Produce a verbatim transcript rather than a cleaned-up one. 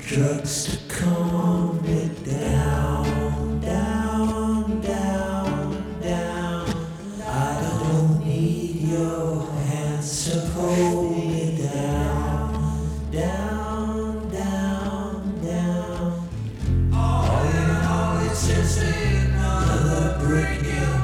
drugs to calm me down, down, down, down. I don't need your hands to hold me down, down, down, down. All in all, it's just another brick in